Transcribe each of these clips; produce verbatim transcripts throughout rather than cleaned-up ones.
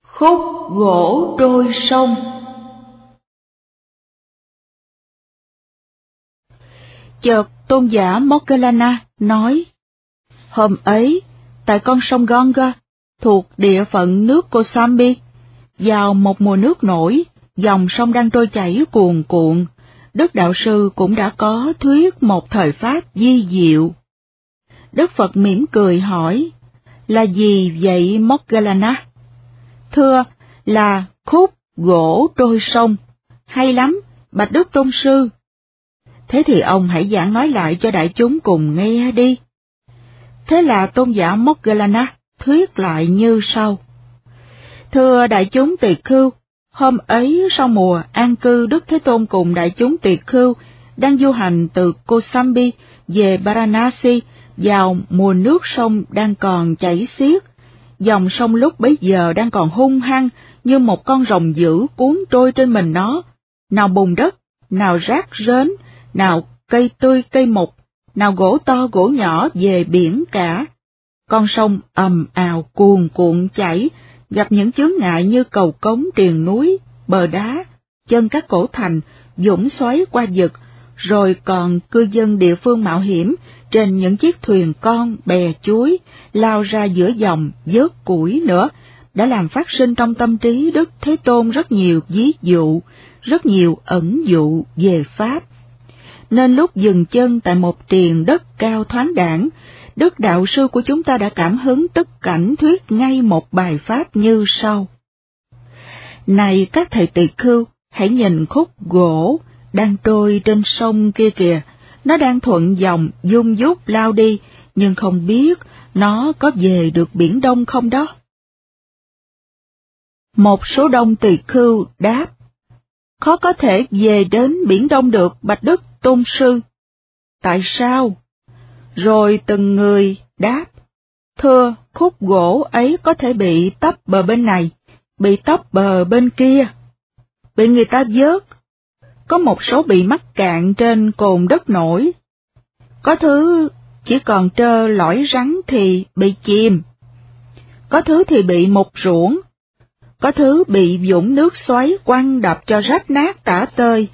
Khúc gỗ trôi sông. Chợt tôn giả Moggallana nói, hôm ấy, tại con sông Ganga, thuộc địa phận nước Kosambi, vào một mùa nước nổi, dòng sông đang trôi chảy cuồn cuộn, Đức Đạo Sư cũng đã có thuyết một thời pháp di diệu. Đức Phật mỉm cười hỏi, là gì vậy Moggallana? Thưa, là khúc gỗ trôi sông. Hay lắm, bạch Đức Tôn Sư. Thế thì ông hãy giảng nói lại cho đại chúng cùng nghe đi. Thế là tôn giả Moggallana thuyết lại như sau. Thưa đại chúng tỳ khưu, hôm ấy sau mùa an cư Đức Thế Tôn cùng đại chúng tỳ khưu đang du hành từ Kosambi về Varanasi vào mùa nước sông đang còn chảy xiết. Dòng sông lúc bấy giờ đang còn hung hăng như một con rồng dữ cuốn trôi trên mình nó, nào bùn đất, nào rác rến, nào cây tươi cây mục, nào gỗ to gỗ nhỏ về biển cả. Con sông ầm ào cuồn cuộn chảy, gặp những chướng ngại như cầu cống triền núi, bờ đá, chân các cổ thành, dũng xoáy qua vực, rồi còn cư dân địa phương mạo hiểm trên những chiếc thuyền con, bè chuối, lao ra giữa dòng, vớt củi nữa, đã làm phát sinh trong tâm trí Đức Thế Tôn rất nhiều ví dụ, rất nhiều ẩn dụ về Pháp. Nên lúc dừng chân tại một triền đất cao thoáng đãng, Đức Đạo Sư của chúng ta đã cảm hứng tức cảnh thuyết ngay một bài Pháp như sau. Này các thầy tỳ khưu, hãy nhìn khúc gỗ đang trôi trên sông kia kìa, nó đang thuận dòng dung dút lao đi, nhưng không biết nó có về được Biển Đông không đó. Một số đông tỳ khưu đáp, khó có thể về đến Biển Đông được bạch Đức Tôn Sư. Tại sao? Rồi từng người đáp, thưa, khúc gỗ ấy có thể bị tấp bờ bên này, bị tấp bờ bên kia, bị người ta vớt. Có một số bị mắc cạn trên cồn đất nổi, có thứ chỉ còn trơ lõi rắn thì bị chìm, có thứ thì bị mục ruỗng, có thứ bị vũng nước xoáy quăng đập cho rách nát tả tơi.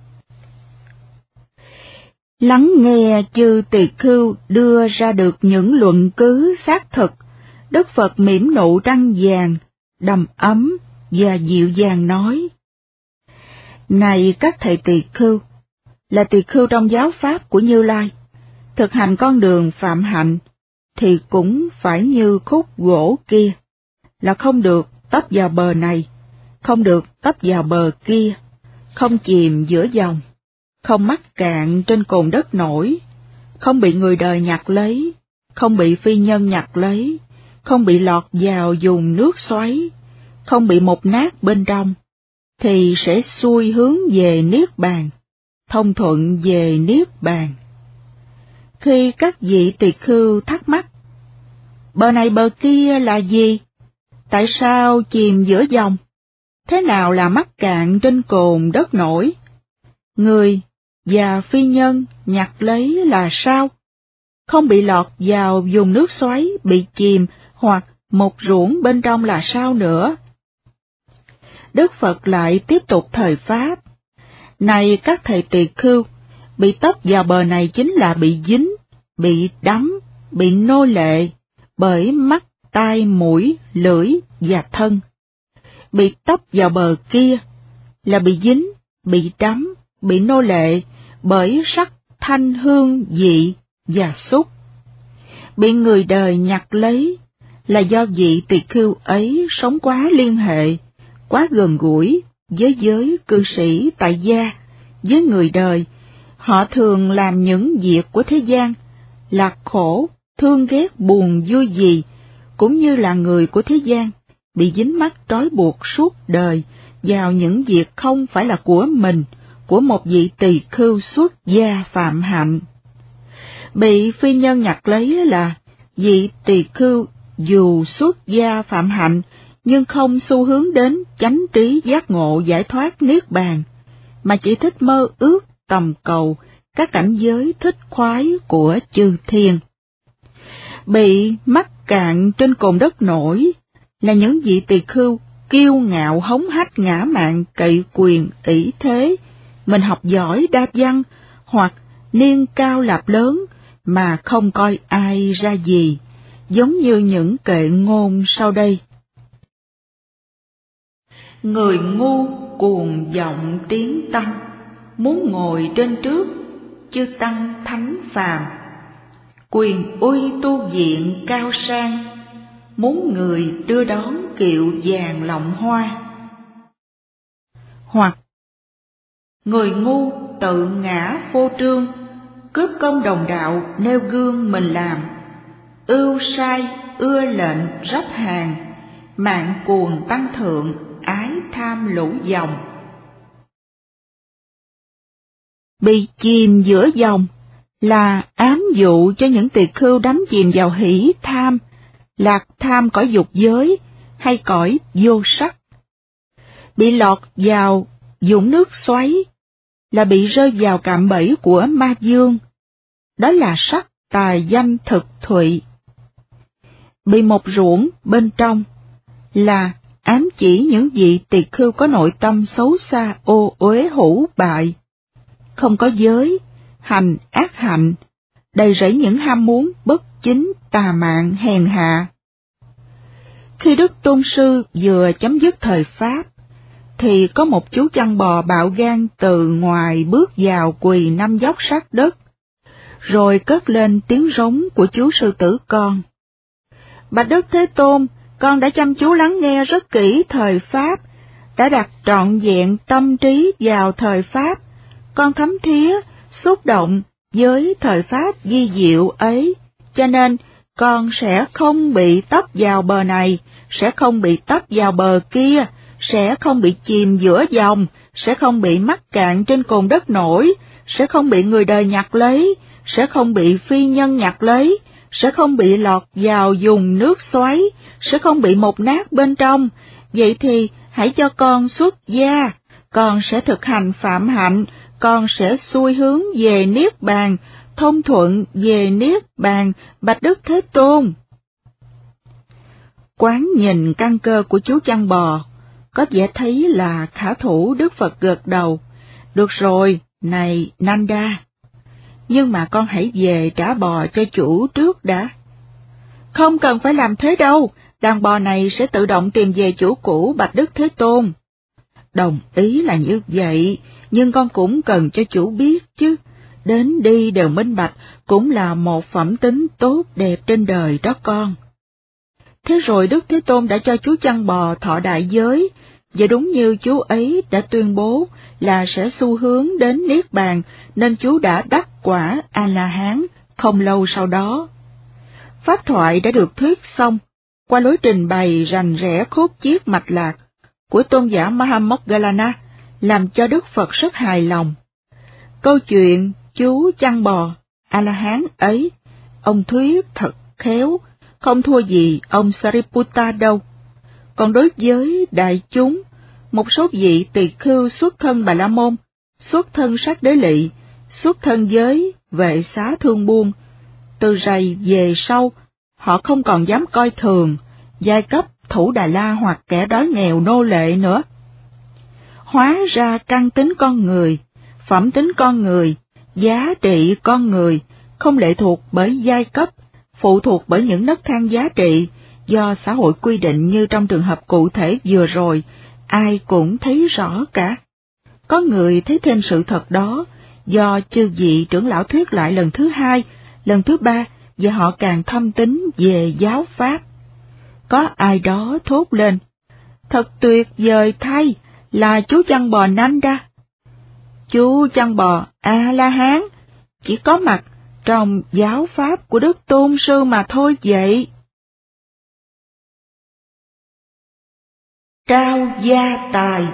Lắng nghe chư tỳ khưu đưa ra được những luận cứ xác thực, Đức Phật mỉm nụ răng vàng, đầm ấm và dịu dàng nói. Này các thầy tỳ khưu, là tỳ khưu trong giáo pháp của Như Lai, thực hành con đường phạm hạnh, thì cũng phải như khúc gỗ kia, là không được tấp vào bờ này, không được tấp vào bờ kia, không chìm giữa dòng, không mắc cạn trên cồn đất nổi, không bị người đời nhặt lấy, không bị phi nhân nhặt lấy, không bị lọt vào vùng nước xoáy, không bị mục nát bên trong, thì sẽ xuôi hướng về Niết Bàn, thông thuận về Niết Bàn. Khi các vị tỳ khưu thắc mắc, bờ này bờ kia là gì? Tại sao chìm giữa dòng? Thế nào là mắc cạn trên cồn đất nổi? Người và phi nhân nhặt lấy là sao? Không bị lọt vào vùng nước xoáy, bị chìm hoặc một ruộng bên trong là sao nữa? Đức Phật lại tiếp tục thời Pháp. Này các thầy tỳ khưu, bị tấp vào bờ này chính là bị dính, bị đắm, bị nô lệ bởi mắt, tai, mũi, lưỡi và thân. Bị tấp vào bờ kia là bị dính, bị đắm, bị nô lệ bởi sắc, thanh, hương, vị và xúc. Bị người đời nhặt lấy là do vị tỳ khưu ấy sống quá liên hệ, quá gần gũi với giới cư sĩ tại gia, với người đời. Họ thường làm những việc của thế gian, lạc khổ, thương ghét, buồn vui gì, cũng như là người của thế gian, bị dính mắc trói buộc suốt đời vào những việc không phải là của mình, của một vị tỳ khưu xuất gia phạm hạnh. Bị phi nhân nhặt lấy là vị tỳ khưu dù xuất gia phạm hạnh, nhưng không xu hướng đến chánh trí giác ngộ giải thoát niết bàn, mà chỉ thích mơ ước tầm cầu các cảnh giới thích khoái của chư thiên. Bị mắc cạn trên cồn đất nổi là những vị tỳ khưu kiêu ngạo hống hách ngã mạn cậy quyền ỷ thế, mình học giỏi đa văn, hoặc niên cao lạp lớn mà không coi ai ra gì, giống như những kệ ngôn sau đây. Người ngu cuồng vọng tiếng tâm, muốn ngồi trên trước, chư tăng thánh phàm. Quyền uy tu viện cao sang, muốn người đưa đón kiệu vàng lộng hoa. Hoặc người ngu tự ngã vô trương, cướp công đồng đạo nêu gương mình làm, ưu sai ưa lệnh rắp hàng, mạng cuồng tăng thượng ái tham lũ dòng. Bị chìm giữa dòng là ám dụ cho những tỳ khưu đắm chìm vào hỷ tham, lạc tham cõi dục giới hay cõi vô sắc. Bị lọt vào dũng nước xoáy là bị rơi vào cạm bẫy của ma dương, đó là sắc tài danh thực thụy. Bị một ruộng bên trong là ám chỉ những vị tỳ khưu có nội tâm xấu xa ô uế hủ bại, không có giới, hành ác hạnh, đầy rẫy những ham muốn bất chính, tà mạn, hèn hạ. Khi Đức Tôn Sư vừa chấm dứt thời Pháp, thì có một chú chăn bò bạo gan từ ngoài bước vào quỳ năm dốc sát đất, rồi cất lên tiếng rống của chú sư tử con. Bạch Đức Thế Tôn, con đã chăm chú lắng nghe rất kỹ thời Pháp, đã đặt trọn vẹn tâm trí vào thời Pháp, con thấm thía, xúc động với thời Pháp di diệu ấy, cho nên con sẽ không bị tấp vào bờ này, sẽ không bị tấp vào bờ kia, sẽ không bị chìm giữa dòng, sẽ không bị mắc cạn trên cồn đất nổi, sẽ không bị người đời nhặt lấy, sẽ không bị phi nhân nhặt lấy, sẽ không bị lọt vào vùng nước xoáy, sẽ không bị mục nát bên trong. Vậy thì hãy cho con xuất gia, con sẽ thực hành phạm hạnh, con sẽ xuôi hướng về Niết Bàn, thông thuận về Niết Bàn, Bạch Đức Thế Tôn. Quán nhìn căn cơ của chú chăn bò, có vẻ thấy là khả thủ. Đức Phật gật đầu, được rồi, này Nanda, nhưng mà con hãy về trả bò cho chủ trước đã. Không cần phải làm thế đâu, đàn bò này sẽ tự động tìm về chủ cũ, Bạch Đức Thế Tôn. Đồng ý là như vậy, nhưng con cũng cần cho chủ biết chứ, đến đi đều minh bạch cũng là một phẩm tính tốt đẹp trên đời đó con. Thế rồi Đức Thế Tôn đã cho chú chăn bò thọ đại giới, và đúng như chú ấy đã tuyên bố là sẽ xu hướng đến Niết Bàn, nên chú đã đắc quả A-la-hán không lâu sau đó. Pháp thoại đã được thuyết xong, qua lối trình bày rành rẽ khốt chiết mạch lạc của tôn giả Mahamoggallana, làm cho Đức Phật rất hài lòng. Câu chuyện chú chăn bò A-la-hán ấy, ông thuyết thật khéo, không thua gì ông Sariputta đâu. Còn đối với đại chúng, một số vị tỳ khưu xuất thân Bà La Môn, xuất thân Sát Đế Lị, xuất thân giới vệ xá thương buôn, từ rày về sau, họ không còn dám coi thường giai cấp thủ Đà La hoặc kẻ đói nghèo nô lệ nữa. Hóa ra căn tính con người, phẩm tính con người, giá trị con người không lệ thuộc bởi giai cấp, phụ thuộc bởi những nấc thang giá trị do xã hội quy định như trong trường hợp cụ thể vừa rồi, ai cũng thấy rõ cả. Có người thấy thêm sự thật đó do chư vị trưởng lão thuyết lại lần thứ hai, lần thứ ba, và họ càng thâm tín về giáo pháp. Có ai đó thốt lên, thật tuyệt vời thay là chú chăn bò Nanda. Chú chăn bò A-la-hán chỉ có mặt trong giáo pháp của Đức Tôn Sư mà thôi vậy. Trao gia tài.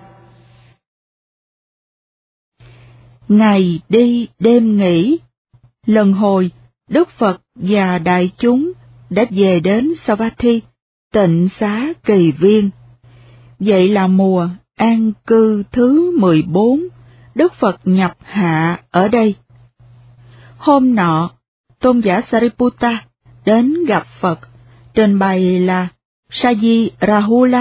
Ngày đi đêm nghỉ, lần hồi Đức Phật và đại chúng đã về đến Savatthi, tịnh xá Kỳ Viên. Vậy là mùa an cư thứ mười bốn, Đức Phật nhập hạ ở đây. Hôm nọ, tôn giả Sariputta đến gặp Phật, trình bày là Saji Rahula,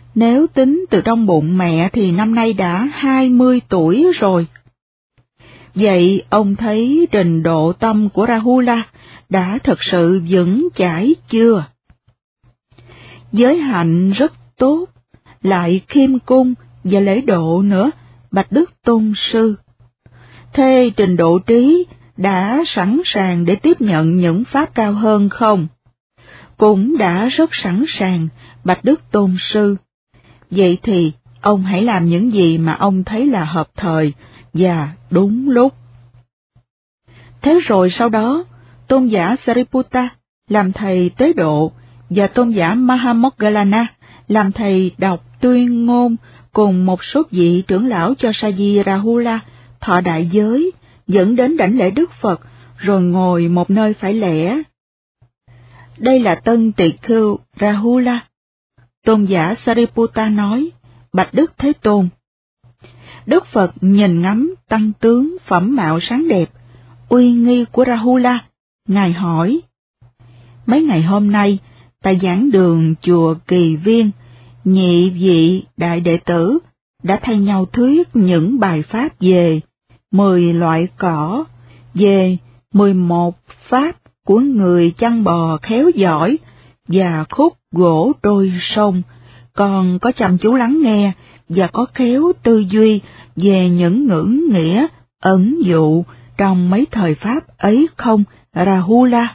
Nếu tính từ trong bụng mẹ thì năm nay đã hai mươi tuổi rồi. Vậy ông thấy trình độ tâm của Rahula đã thực sự vững chãi chưa? Giới hạnh rất tốt, lại khiêm cung và lễ độ nữa, bạch Đức Tôn Sư. Thế trình độ trí đã sẵn sàng để tiếp nhận những pháp cao hơn không? Cũng đã rất sẵn sàng, bạch Đức Tôn Sư. Vậy thì ông hãy làm những gì mà ông thấy là hợp thời và đúng lúc. Thế rồi sau đó, tôn giả Sariputta làm thầy tế độ và tôn giả Mahamoggallana làm thầy đọc tuyên ngôn cùng một số vị trưởng lão cho Saji Rahula thọ đại giới, dẫn đến đảnh lễ Đức Phật, rồi ngồi một nơi phải lẽ. Đây là tân tỳ khưu Rahula. Tôn giả Sariputta nói, bạch Đức Thế Tôn. Đức Phật nhìn ngắm tăng tướng phẩm mạo sáng đẹp, uy nghi của Rahula, Ngài hỏi. Mấy ngày hôm nay, tại giảng đường chùa Kỳ Viên, nhị vị đại đệ tử đã thay nhau thuyết những bài pháp về mười loại cỏ, về mười một pháp của người chăn bò khéo giỏi và khúc gỗ trôi sông, còn có chăm chú lắng nghe và có khéo tư duy về những ngữ nghĩa ẩn dụ trong mấy thời pháp ấy không, Rahula?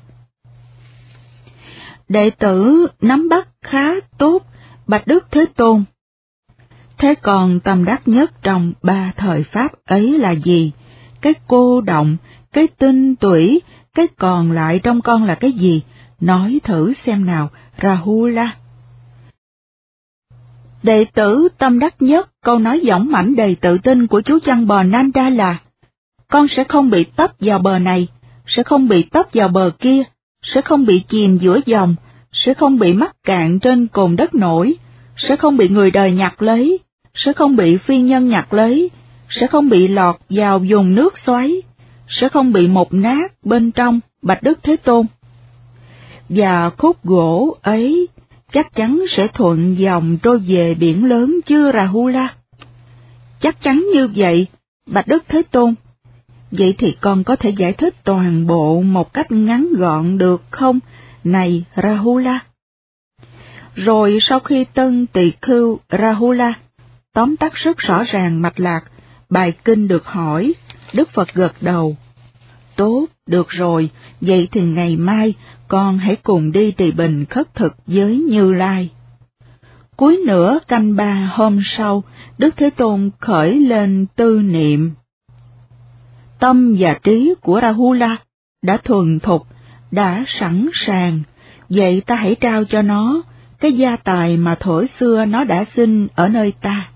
Đệ tử nắm bắt khá tốt, bạch Đức Thế Tôn. Thế còn tâm đắc nhất trong ba thời pháp ấy là gì? Cái cô động, cái tinh tủy, cái còn lại trong con là cái gì? Nói thử xem nào, Rahula. Đệ tử tâm đắc nhất, câu nói dõng mãnh đầy tự tin của chú chăn bò Nanda là: con sẽ không bị tấp vào bờ này, sẽ không bị tấp vào bờ kia, sẽ không bị chìm giữa dòng, sẽ không bị mắc cạn trên cồn đất nổi, sẽ không bị người đời nhặt lấy, sẽ không bị phi nhân nhặt lấy, sẽ không bị lọt vào vùng nước xoáy, sẽ không bị mục nát bên trong, bạch Đức Thế Tôn. Và khúc gỗ ấy chắc chắn sẽ thuận dòng trôi về biển lớn chưa, Rahula? Chắc chắn như vậy, bạch Đức Thế Tôn. Vậy thì con có thể giải thích toàn bộ một cách ngắn gọn được không, này Rahula? Rồi sau khi tân tỳ khưu Rahula tóm tắt rất rõ ràng mạch lạc bài kinh được hỏi, Đức Phật gật đầu. Tốt, được rồi, vậy thì ngày mai con hãy cùng đi Trì Bình khất thực với Như Lai. Cuối nửa canh ba hôm sau, Đức Thế Tôn khởi lên tư niệm. Tâm và trí của Rahula đã thuần thục, đã sẵn sàng, vậy ta hãy trao cho nó cái gia tài mà thuở xưa nó đã sinh ở nơi ta.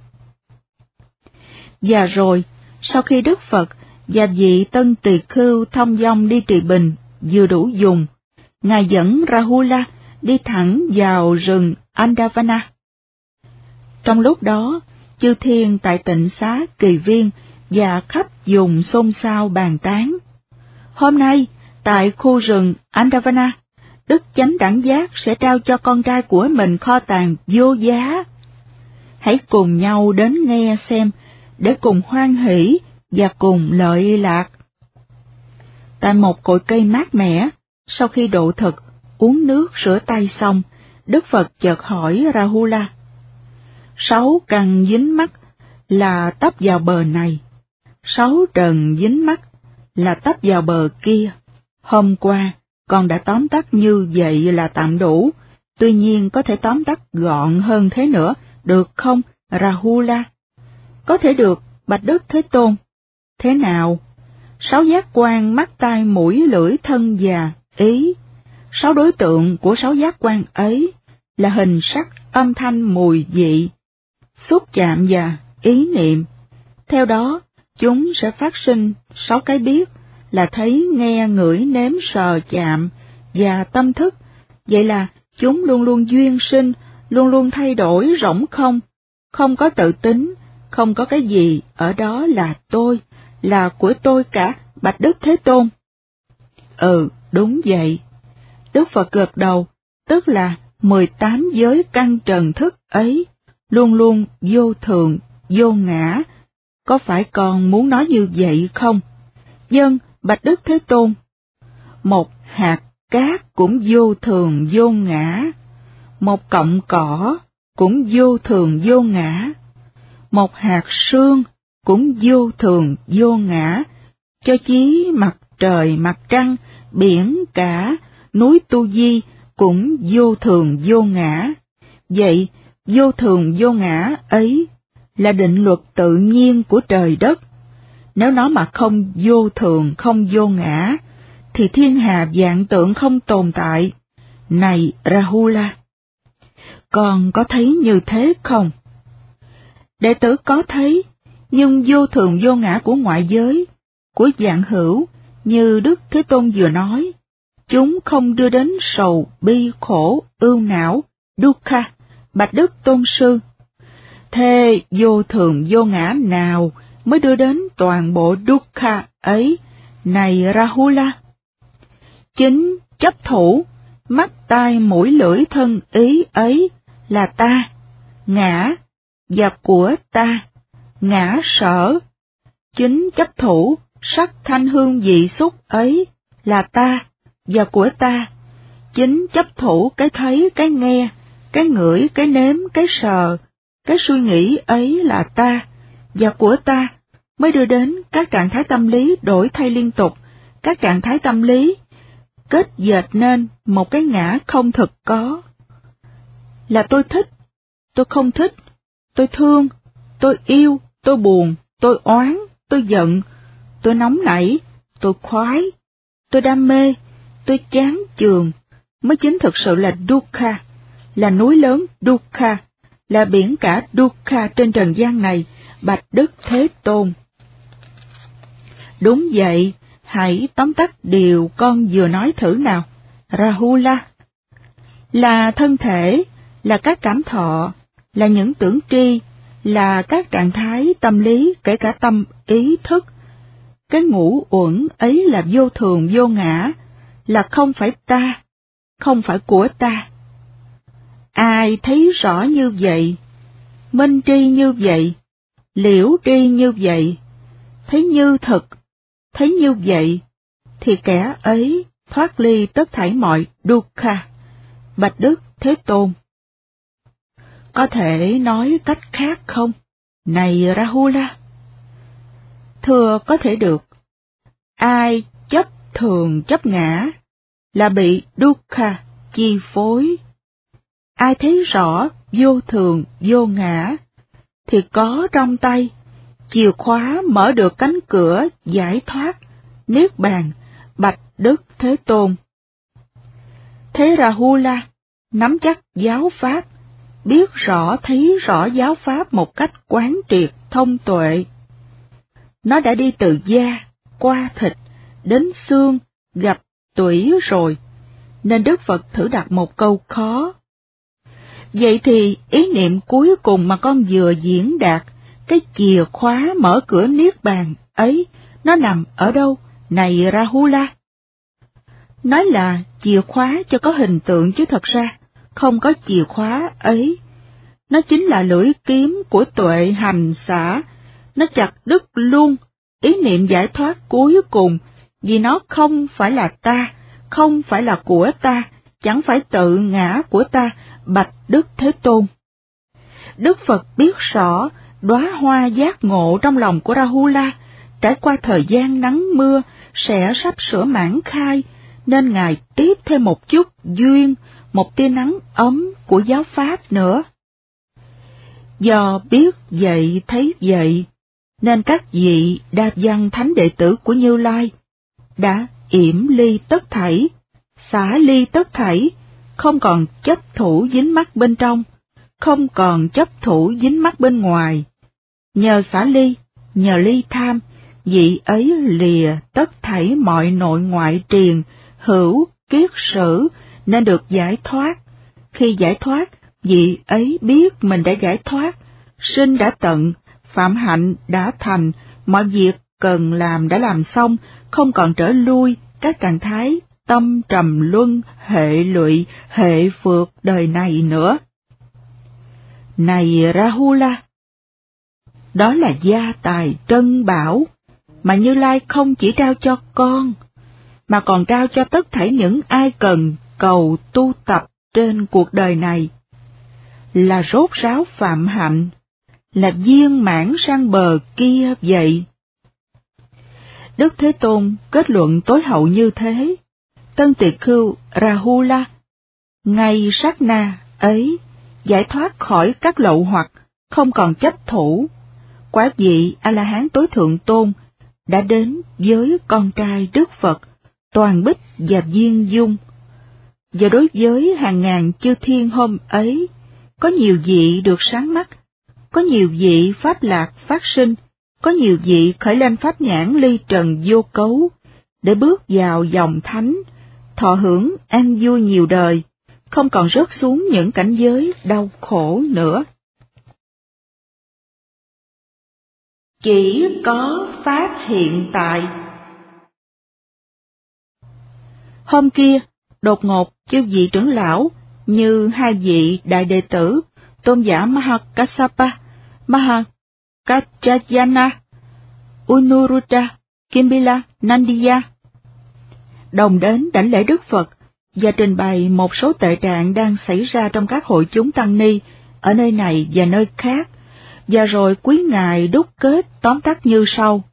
Và rồi, sau khi Đức Phật và vị tân tỳ khưu thông dong đi Trì Bình vừa đủ dùng, Ngài dẫn Rahula đi thẳng vào rừng Andavana. Trong lúc đó, chư thiên tại tịnh xá Kỳ Viên và khắp vùng xôn xao bàn tán. Hôm nay, tại khu rừng Andavana, Đức Chánh Đẳng Giác sẽ trao cho con trai của mình kho tàng vô giá. Hãy cùng nhau đến nghe xem, để cùng hoan hỷ và cùng lợi lạc. Tại một cội cây mát mẻ, sau khi độ thực, uống nước rửa tay xong, Đức Phật chợt hỏi Rahula: sáu căn dính mắt là tấp vào bờ này, sáu trần dính mắt là tấp vào bờ kia. Hôm qua, con đã tóm tắt như vậy là tạm đủ, tuy nhiên có thể tóm tắt gọn hơn thế nữa, được không, Rahula? Có thể được, bạch Đức Thế Tôn. Thế nào? Sáu giác quan mắt tai mũi lưỡi thân và ý. Sáu đối tượng của sáu giác quan ấy là hình sắc, âm thanh, mùi vị, xúc chạm và ý niệm. Theo đó, chúng sẽ phát sinh sáu cái biết là thấy, nghe, ngửi, nếm, sờ, chạm và tâm thức. Vậy là chúng luôn luôn duyên sinh, luôn luôn thay đổi rỗng không, không có tự tính, không có cái gì ở đó là tôi, là của tôi cả, bạch Đức Thế Tôn. Ừ, đúng vậy. Đức Phật gật đầu, tức là mười tám giới căn trần thức ấy luôn luôn vô thường, vô ngã. Có phải con muốn nói như vậy không? Vâng, bạch Đức Thế Tôn. Một hạt cát cũng vô thường vô ngã, một cọng cỏ cũng vô thường vô ngã, một hạt sương cũng vô thường vô ngã, cho chí mặt trời mặt trăng, biển cả, núi Tu Di cũng vô thường vô ngã. Vậy, vô thường vô ngã ấy là định luật tự nhiên của trời đất. Nếu nó mà không vô thường, không vô ngã, thì thiên hà vạn tượng không tồn tại. Này Rahula, con có thấy như thế không? Đệ tử có thấy, nhưng vô thường vô ngã của ngoại giới, của vạn hữu, như Đức Thế Tôn vừa nói, chúng không đưa đến sầu, bi, khổ, ưu não, dukkha, bạch Đức Tôn Sư. Thế vô thường vô ngã nào mới đưa đến toàn bộ dukkha ấy, này Rahula? Chính chấp thủ, mắt tai mũi lưỡi thân ý ấy là ta, ngã, và của ta, ngã sở. Chính chấp thủ, sắc thanh hương vị xúc ấy là ta, và của ta. Chính chấp thủ cái thấy, cái nghe, cái ngửi, cái nếm, cái sờ, cái suy nghĩ ấy là ta, và của ta, mới đưa đến các trạng thái tâm lý đổi thay liên tục, các trạng thái tâm lý kết dệt nên một cái ngã không thực có. Là tôi thích, tôi không thích, tôi thương, tôi yêu, tôi buồn, tôi oán, tôi giận, tôi nóng nảy, tôi khoái, tôi đam mê, tôi chán chường, mới chính thực sự là dukkha, là núi lớn dukkha, là biển cả dukkha trên trần gian này, bạch Đức Thế Tôn. Đúng vậy, hãy tóm tắt điều con vừa nói thử nào, Rahula. Là thân thể, là các cảm thọ, là những tưởng tri, là các trạng thái tâm lý, kể cả tâm ý thức. Cái ngũ uẩn ấy là vô thường vô ngã, là không phải ta, không phải của ta. Ai thấy rõ như vậy, minh tri như vậy, liễu tri như vậy, thấy như thực, thấy như vậy, thì kẻ ấy thoát ly tất thảy mọi dukkha, bạch Đức Thế Tôn. Có thể nói cách khác không, này Rahula? Thưa, có thể được. Ai chấp thường chấp ngã là bị dukkha chi phối. Ai thấy rõ vô thường vô ngã thì có trong tay chìa khóa mở được cánh cửa giải thoát niết bàn, bạch Đức Thế Tôn. Thế Rahula nắm chắc giáo pháp, biết rõ thấy rõ giáo pháp một cách quán triệt thông tuệ. Nó đã đi từ da, qua thịt, đến xương, gặp tủy rồi, nên Đức Phật thử đặt một câu khó. Vậy thì ý niệm cuối cùng mà con vừa diễn đạt, cái chìa khóa mở cửa niết bàn ấy, nó nằm ở đâu, này Rahula? Nói là chìa khóa cho có hình tượng chứ thật ra không có chìa khóa ấy. Nó chính là lưỡi kiếm của tuệ hành xả, nó chặt đứt luôn ý niệm giải thoát cuối cùng, vì nó không phải là ta, không phải là của ta, chẳng phải tự ngã của ta, bạch Đức Thế Tôn. Đức Phật biết rõ đóa hoa giác ngộ trong lòng của Rahula, trải qua thời gian nắng mưa, sẽ sắp sửa mãn khai, nên Ngài tiếp thêm một chút duyên, một tia nắng ấm của giáo pháp nữa. Do biết vậy thấy vậy, nên các vị đa văn thánh đệ tử của Như Lai đã yểm ly tất thảy, xả ly tất thảy, không còn chấp thủ dính mắc bên trong, không còn chấp thủ dính mắc bên ngoài. Nhờ xả ly, nhờ ly tham, vị ấy lìa tất thảy mọi nội ngoại triền, hữu, kiết sử, nên được giải thoát. Khi giải thoát, vị ấy biết mình đã giải thoát, sinh đã tận, phạm hạnh đã thành, mọi việc cần làm đã làm xong, không còn trở lui các trạng thái tâm trầm luân, hệ lụy, hệ phượt đời này nữa. Này Rahula, đó là gia tài trân bảo mà Như Lai không chỉ trao cho con, mà còn trao cho tất thảy những ai cần cầu tu tập trên cuộc đời này, là rốt ráo phạm hạnh, là viên mãn sang bờ kia vậy. Đức Thế Tôn kết luận tối hậu như thế: Tân Tỳ Khưu Rahula, ngay sát na ấy giải thoát khỏi các lậu hoặc, không còn chấp thủ. Quả vị A-la-hán tối thượng tôn đã đến với con trai Đức Phật, Toàn Bích và Viên Dung. Và đối với hàng ngàn chư thiên hôm ấy, có nhiều vị được sáng mắt, có nhiều vị pháp lạc phát sinh, có nhiều vị khởi lên pháp nhãn ly trần vô cấu, để bước vào dòng thánh, thọ hưởng an vui nhiều đời, không còn rớt xuống những cảnh giới đau khổ nữa. Chỉ có pháp hiện tại. Hôm kia, đột ngột chư vị trưởng lão như hai vị đại đệ tử tôn giả Mahakassapa, Mahakachayana, Unuruddha, Kimbila, Nandiya đồng đến đảnh lễ Đức Phật và trình bày một số tệ trạng đang xảy ra trong các hội chúng tăng ni ở nơi này và nơi khác, và rồi quý ngài đúc kết tóm tắt như sau.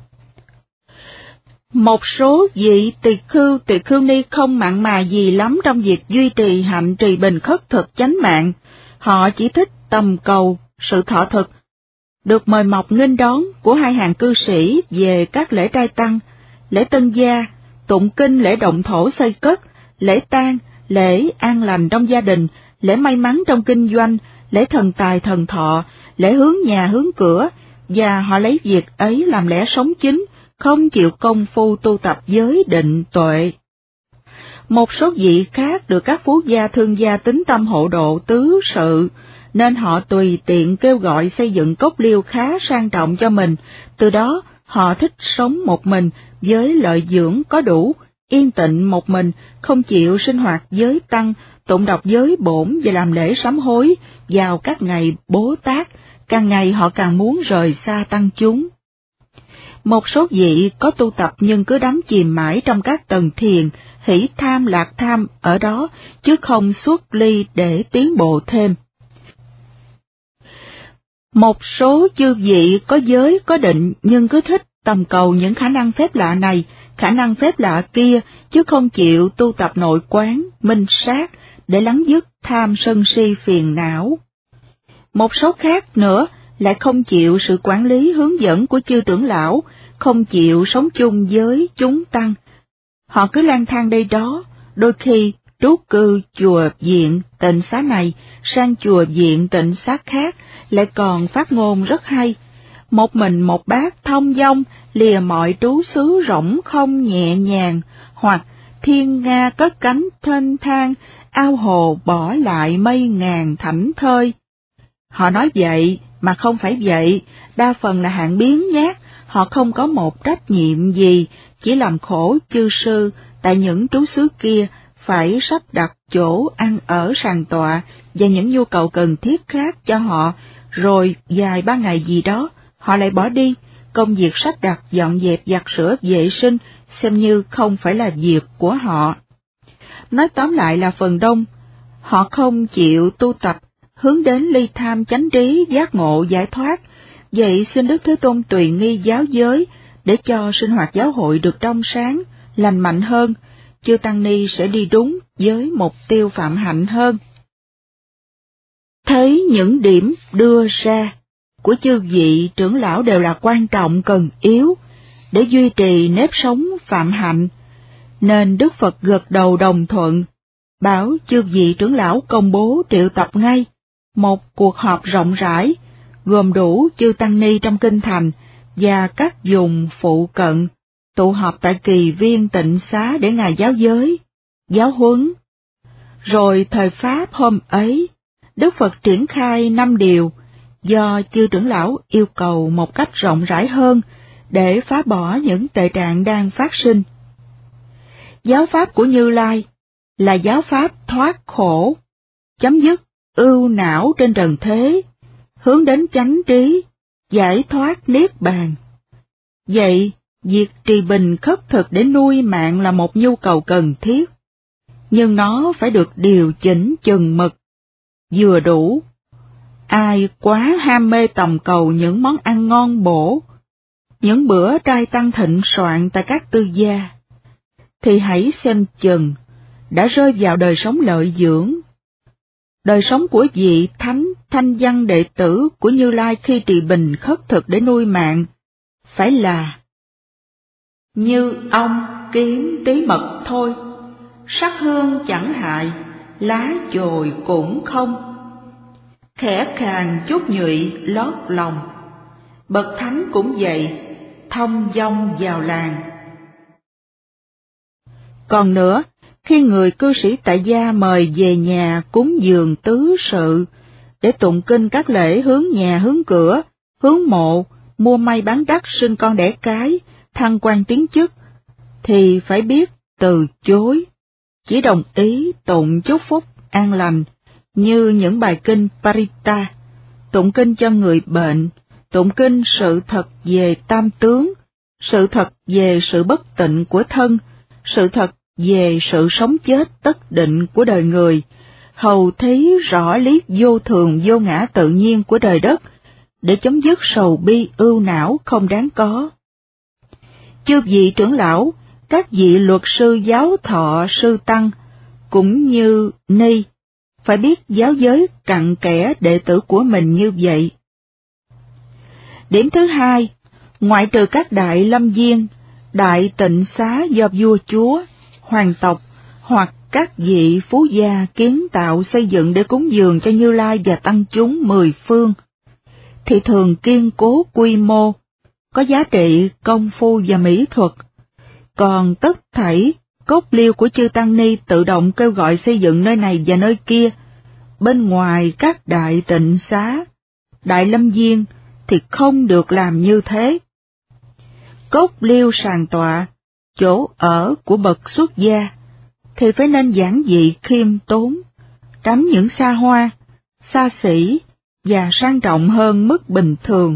Một số vị tỳ khưu, tỳ khưu ni không mặn mà gì lắm trong việc duy trì hạnh trì bình khất thực chánh mạng, họ chỉ thích tầm cầu sự thọ thực, được mời mọc nghênh đón của hai hàng cư sĩ về các lễ trai tăng, lễ tân gia, tụng kinh, lễ động thổ xây cất, lễ tang, lễ an lành trong gia đình, lễ may mắn trong kinh doanh, lễ thần tài thần thọ, lễ hướng nhà hướng cửa, và họ lấy việc ấy làm lẽ sống chính, không chịu công phu tu tập giới định tuệ. Một số vị khác được các phú gia thương gia tín tâm hộ độ tứ sự, nên họ tùy tiện kêu gọi xây dựng cốc liêu khá sang trọng cho mình, từ đó họ thích sống một mình với lợi dưỡng có đủ, yên tịnh một mình, không chịu sinh hoạt giới tăng, tụng đọc giới bổn và làm lễ sám hối vào các ngày Bố Tát, càng ngày họ càng muốn rời xa tăng chúng. Một số vị có tu tập nhưng cứ đắm chìm mãi trong các tầng thiền, hỷ tham lạc tham ở đó, chứ không xuất ly để tiến bộ thêm. Một số chư vị có giới có định nhưng cứ thích tầm cầu những khả năng phép lạ này, khả năng phép lạ kia, chứ không chịu tu tập nội quán, minh sát, để lắng dứt tham sân si phiền não. Một số khác nữa lại không chịu sự quản lý hướng dẫn của chư trưởng lão, không chịu sống chung với chúng tăng. Họ cứ lang thang đây đó, đôi khi trú cư chùa viện tịnh xá này sang chùa viện tịnh xá khác, lại còn phát ngôn rất hay. Một mình một bát thông dong, lìa mọi trú xứ rỗng không nhẹ nhàng, hoặc thiên nga cất cánh thênh thang, ao hồ bỏ lại mây ngàn thảnh thơi. Họ nói vậy mà không phải vậy, đa phần là hạng biếng nhác, họ không có một trách nhiệm gì, chỉ làm khổ chư sư tại những trú xứ kia phải sắp đặt chỗ ăn ở sàn tọa và những nhu cầu cần thiết khác cho họ, rồi vài ba ngày gì đó họ lại bỏ đi, công việc sắp đặt dọn dẹp giặt rửa vệ sinh xem như không phải là việc của họ. Nói tóm lại là phần đông, họ không chịu tu tập, hướng đến ly tham chánh trí, giác ngộ, giải thoát. Vậy xin Đức Thế Tôn tùy nghi giáo giới, để cho sinh hoạt giáo hội được trong sáng, lành mạnh hơn, chư tăng ni sẽ đi đúng với mục tiêu phạm hạnh hơn. Thấy những điểm đưa ra của chư vị trưởng lão đều là quan trọng cần yếu để duy trì nếp sống phạm hạnh, nên Đức Phật gật đầu đồng thuận, bảo chư vị trưởng lão công bố triệu tập ngay một cuộc họp rộng rãi, gồm đủ chư tăng ni trong kinh thành và các vùng phụ cận, tụ họp tại kỳ viên tịnh xá để ngài giáo giới, giáo huấn. Rồi thời Pháp hôm ấy, Đức Phật triển khai năm điều, do chư trưởng lão yêu cầu một cách rộng rãi hơn để phá bỏ những tệ trạng đang phát sinh. Giáo pháp của Như Lai là giáo pháp thoát khổ, chấm dứt ưu não trên trần thế, hướng đến chánh trí, giải thoát niết bàn. Vậy, việc trì bình khất thực để nuôi mạng là một nhu cầu cần thiết, nhưng nó phải được điều chỉnh chừng mực, vừa đủ. Ai quá ham mê tầm cầu những món ăn ngon bổ, những bữa trai tăng thịnh soạn tại các tư gia, thì hãy xem chừng đã rơi vào đời sống lợi dưỡng. Đời sống của vị thánh thanh văn đệ tử của Như Lai khi trì bình khất thực để nuôi mạng, phải là như ong kiến tí mật thôi, sắc hương chẳng hại, lá chồi cũng không, khẽ khàng chút nhụy lót lòng. Bậc thánh cũng vậy, thông dong vào làng. Còn nữa, khi người cư sĩ tại gia mời về nhà cúng dường tứ sự, để tụng kinh các lễ hướng nhà hướng cửa, hướng mộ, mua may bán đắt sinh con đẻ cái, thăng quan tiến chức, thì phải biết từ chối, chỉ đồng ý tụng chúc phúc an lành, như những bài kinh Parita, tụng kinh cho người bệnh, tụng kinh sự thật về tam tướng, sự thật về sự bất tịnh của thân, sự thật về sự sống chết tất định của đời người, hầu thấy rõ lý vô thường vô ngã tự nhiên của đời đất, để chấm dứt sầu bi ưu não không đáng có. Chư vị trưởng lão, các vị luật sư giáo thọ sư tăng, cũng như Ni, phải biết giáo giới cặn kẽ đệ tử của mình như vậy. Điểm thứ hai, ngoại trừ các đại lâm viên, đại tịnh xá do vua chúa, hoàng tộc hoặc các vị phú gia kiến tạo xây dựng để cúng dường cho Như Lai và tăng chúng mười phương, thì thường kiên cố quy mô, có giá trị công phu và mỹ thuật. Còn tất thảy cốt liêu của chư tăng ni tự động kêu gọi xây dựng nơi này và nơi kia, bên ngoài các đại tịnh xá, đại lâm viên thì không được làm như thế. Cốt liêu sàn tọa, chỗ ở của bậc xuất gia, thì phải nên giản dị khiêm tốn, tránh những xa hoa, xa xỉ và sang trọng hơn mức bình thường.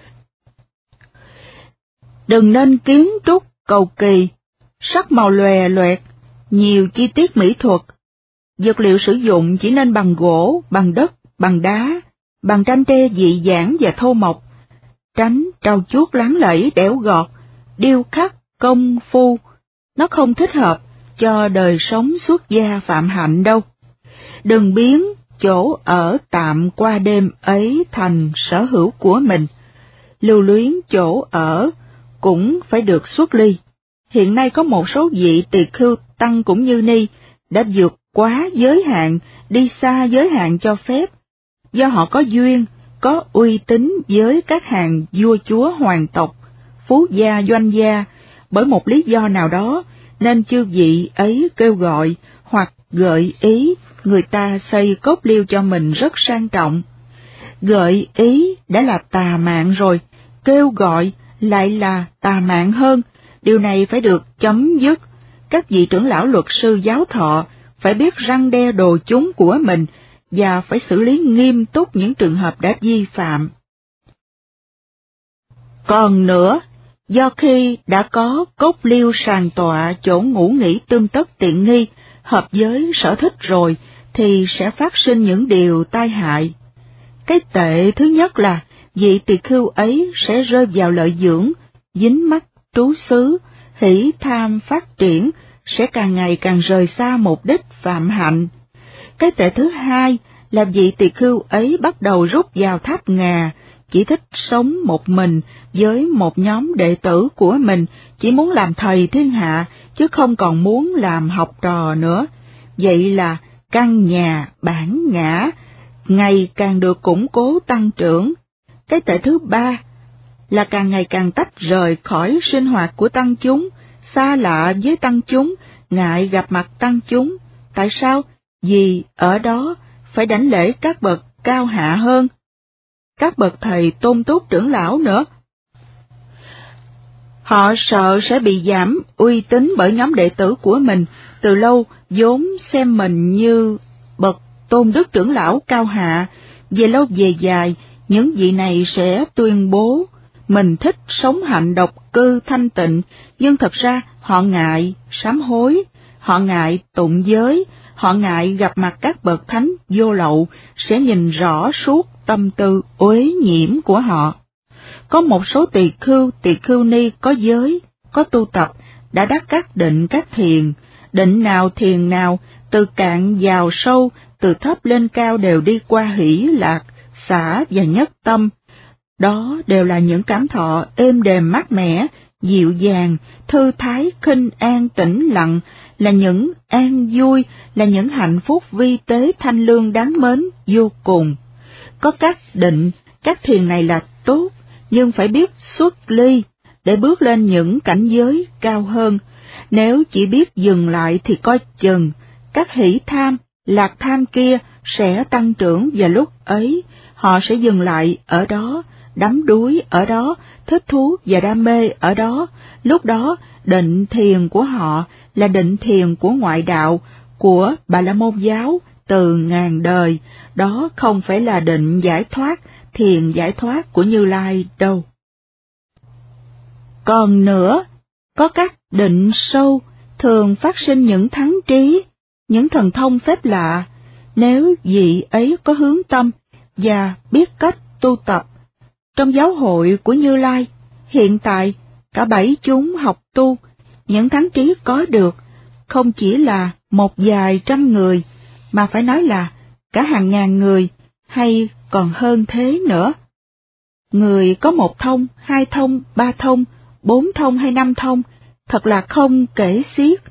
Đừng nên kiến trúc cầu kỳ, sắc màu lòe loẹt, nhiều chi tiết mỹ thuật. Vật liệu sử dụng chỉ nên bằng gỗ, bằng đất, bằng đá, bằng tranh tre dị dãn và thô mộc, tránh trau chuốt láng lẫy đẽo gọt, điêu khắc, công phu, nó không thích hợp cho đời sống xuất gia phạm hạnh đâu. Đừng biến chỗ ở tạm qua đêm ấy thành sở hữu của mình. Lưu luyến chỗ ở cũng phải được xuất ly. Hiện nay có một số vị tỳ khưu tăng cũng như Ni đã vượt quá giới hạn, đi xa giới hạn cho phép, do họ có duyên, có uy tín với các hàng vua chúa hoàng tộc, phú gia doanh gia, bởi một lý do nào đó nên chư vị ấy kêu gọi hoặc gợi ý người ta xây cốt liêu cho mình rất sang trọng. Gợi ý đã là tà mạng rồi, kêu gọi lại là tà mạng hơn, điều này phải được chấm dứt. Các vị trưởng lão luật sư giáo thọ phải biết răn đe đồ chúng của mình và phải xử lý nghiêm túc những trường hợp đã vi phạm. Còn nữa, do khi đã có cốt liêu sàn tọa chỗ ngủ nghỉ tươm tất tiện nghi, hợp với sở thích rồi, thì sẽ phát sinh những điều tai hại. Cái tệ thứ nhất là vị tỳ khưu ấy sẽ rơi vào lợi dưỡng, dính mắc trú xứ, hỷ tham phát triển, sẽ càng ngày càng rời xa mục đích phạm hạnh. Cái tệ thứ hai là vị tỳ khưu ấy bắt đầu rút vào tháp ngà, chỉ thích sống một mình với một nhóm đệ tử của mình, chỉ muốn làm thầy thiên hạ, chứ không còn muốn làm học trò nữa. Vậy là căn nhà bản ngã ngày càng được củng cố tăng trưởng. Cái tệ thứ ba là càng ngày càng tách rời khỏi sinh hoạt của tăng chúng, xa lạ với tăng chúng, ngại gặp mặt tăng chúng. Tại sao? Vì ở đó phải đảnh lễ các bậc cao hạ hơn, các bậc thầy tôn túc trưởng lão nữa. Họ sợ sẽ bị giảm uy tín bởi nhóm đệ tử của mình, từ lâu vốn xem mình như bậc tôn đức trưởng lão cao hạ, về lâu về dài, những vị này sẽ tuyên bố mình thích sống hạnh độc cư thanh tịnh, nhưng thật ra họ ngại sám hối, họ ngại tụng giới, họ ngại gặp mặt các bậc thánh vô lậu sẽ nhìn rõ suốt tâm tư uế nhiễm của họ. Có một số tỳ khưu, tỳ khưu ni có giới, có tu tập, đã đắc các định các thiền, định nào thiền nào, từ cạn vào sâu, từ thấp lên cao đều đi qua hỷ lạc, xả và nhất tâm. Đó đều là những cảm thọ êm đềm mát mẻ, dịu dàng, thư thái, khinh an, tĩnh lặng, là những an vui, là những hạnh phúc vi tế thanh lương đáng mến vô cùng. Có các định, các thiền này là tốt, nhưng phải biết xuất ly, để bước lên những cảnh giới cao hơn. Nếu chỉ biết dừng lại thì coi chừng, các hỷ tham, lạc tham kia sẽ tăng trưởng, và lúc ấy họ sẽ dừng lại ở đó, đắm đuối ở đó, thích thú và đam mê ở đó. Lúc đó định thiền của họ là định thiền của ngoại đạo, của Bà La Môn giáo từ ngàn đời, đó không phải là định giải thoát, thiền giải thoát của Như Lai đâu. Còn nữa, có các định sâu thường phát sinh những thắng trí, những thần thông phép lạ, nếu vị ấy có hướng tâm và biết cách tu tập. Trong giáo hội của Như Lai, hiện tại cả bảy chúng học tu, những thắng trí có được không chỉ là một vài trăm người, mà phải nói là cả hàng ngàn người, hay còn hơn thế nữa. Người có một thông, hai thông, ba thông, bốn thông hay năm thông, thật là không kể xiết.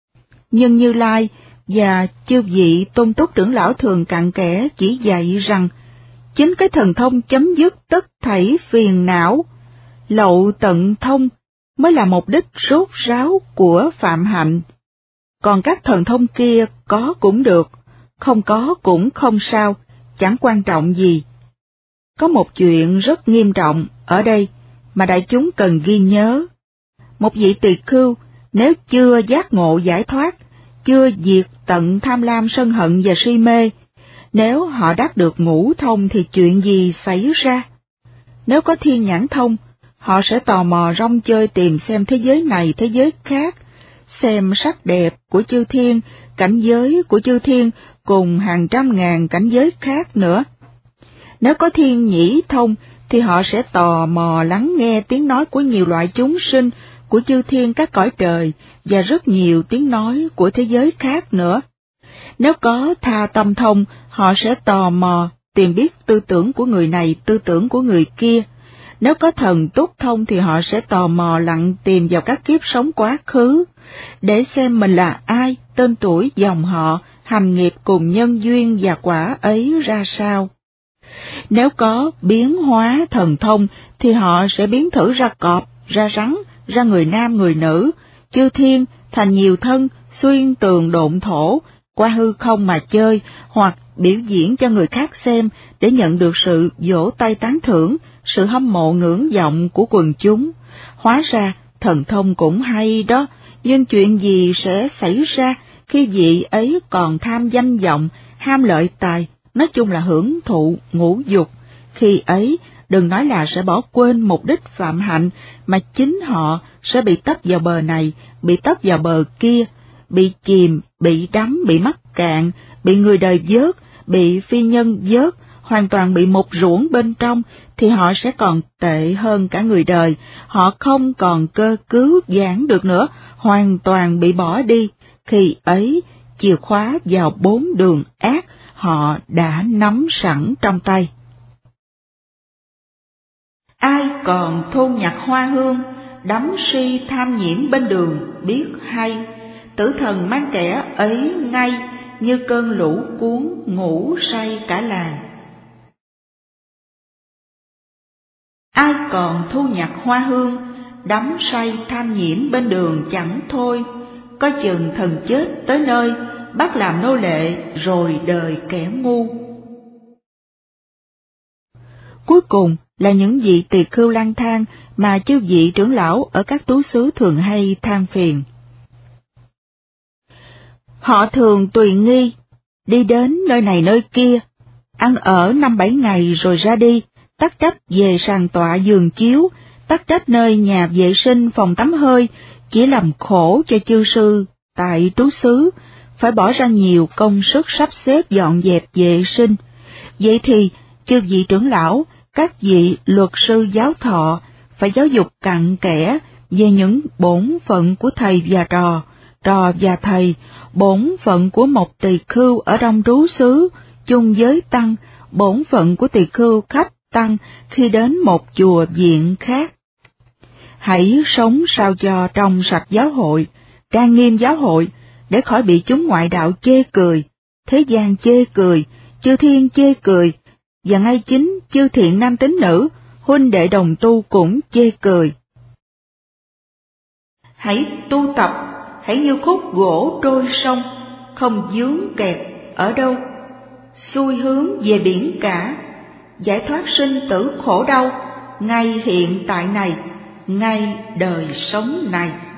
Nhưng Như Lai và chư vị tôn túc trưởng lão thường cặn kẽ chỉ dạy rằng, chính cái thần thông chấm dứt tất thảy phiền não, lậu tận thông mới là mục đích rốt ráo của phạm hạnh. Còn các thần thông kia có cũng được, không có cũng không sao, chẳng quan trọng gì. Có một chuyện rất nghiêm trọng ở đây mà đại chúng cần ghi nhớ. Một vị tỳ khưu nếu chưa giác ngộ giải thoát, chưa diệt tận tham lam sân hận và si mê, nếu họ đắc được ngũ thông thì chuyện gì xảy ra? Nếu có thiên nhãn thông, họ sẽ tò mò rong chơi tìm xem thế giới này thế giới khác, xem sắc đẹp của chư thiên, cảnh giới của chư thiên cùng hàng trăm ngàn cảnh giới khác nữa. Nếu có thiên nhĩ thông thì họ sẽ tò mò lắng nghe tiếng nói của nhiều loại chúng sinh, của chư thiên các cõi trời, và rất nhiều tiếng nói của thế giới khác nữa. Nếu có tha tâm thông, họ sẽ tò mò tìm biết tư tưởng của người này, tư tưởng của người kia. Nếu có thần túc thông thì họ sẽ tò mò lặng tìm vào các kiếp sống quá khứ, để xem mình là ai, tên tuổi, dòng họ, hành nghiệp cùng nhân duyên và quả ấy ra sao. Nếu có biến hóa thần thông thì họ sẽ biến thử ra cọp, ra rắn, ra người nam người nữ, chư thiên thành nhiều thân, xuyên tường độn thổ, qua hư không mà chơi, hoặc biểu diễn cho người khác xem để nhận được sự vỗ tay tán thưởng, sự hâm mộ ngưỡng vọng của quần chúng. Hóa ra thần thông cũng hay đó, nhưng chuyện gì sẽ xảy ra khi vị ấy còn tham danh vọng, ham lợi tài, nói chung là hưởng thụ ngũ dục? Khi ấy đừng nói là sẽ bỏ quên mục đích phạm hạnh, mà chính họ sẽ bị tấp vào bờ này, bị tấp vào bờ kia, bị chìm, bị đắm, bị mắc cạn, bị người đời vớt, bị phi nhân vớt, hoàn toàn bị một ruỗng bên trong, thì họ sẽ còn tệ hơn cả người đời, họ không còn cơ cứu giảng được nữa, hoàn toàn bị bỏ đi. Khi ấy, chìa khóa vào bốn đường ác, họ đã nắm sẵn trong tay. Ai còn thôn nhặt hoa hương, đắm si tham nhiễm bên đường biết hay, tử thần mang kẻ ấy ngay, như cơn lũ cuốn ngủ say cả làng. Ai còn thu nhặt hoa hương, đắm say tham nhiễm bên đường chẳng thôi, coi chừng thần chết tới nơi, bắt làm nô lệ rồi đời kẻ ngu. Cuối cùng là những vị tỳ khưu lang thang mà chư vị trưởng lão ở các tú xứ thường hay than phiền. Họ thường tùy nghi, đi đến nơi này nơi kia, ăn ở năm bảy ngày rồi ra đi, tắc trách về sàn tọa giường chiếu, tắc trách nơi nhà vệ sinh phòng tắm hơi, chỉ làm khổ cho chư sư tại trú xứ, phải bỏ ra nhiều công sức sắp xếp dọn dẹp vệ sinh. Vậy thì, chư vị trưởng lão, các vị luật sư giáo thọ, phải giáo dục cặn kẽ về những bổn phận của thầy và trò, trò và thầy, bổn phận của một tỳ khưu ở trong trú xứ, chung với tăng, bổn phận của tỳ khưu khách tăng khi đến một chùa viện khác. Hãy sống sao cho trong sạch giáo hội, trang nghiêm giáo hội, để khỏi bị chúng ngoại đạo chê cười, thế gian chê cười, chư thiên chê cười, và ngay chính chư thiện nam tín nữ, huynh đệ đồng tu cũng chê cười. Hãy tu tập, hãy như khúc gỗ trôi sông, không vướng kẹt ở đâu, xuôi hướng về biển cả, giải thoát sinh tử khổ đau, ngay hiện tại này, ngay đời sống này.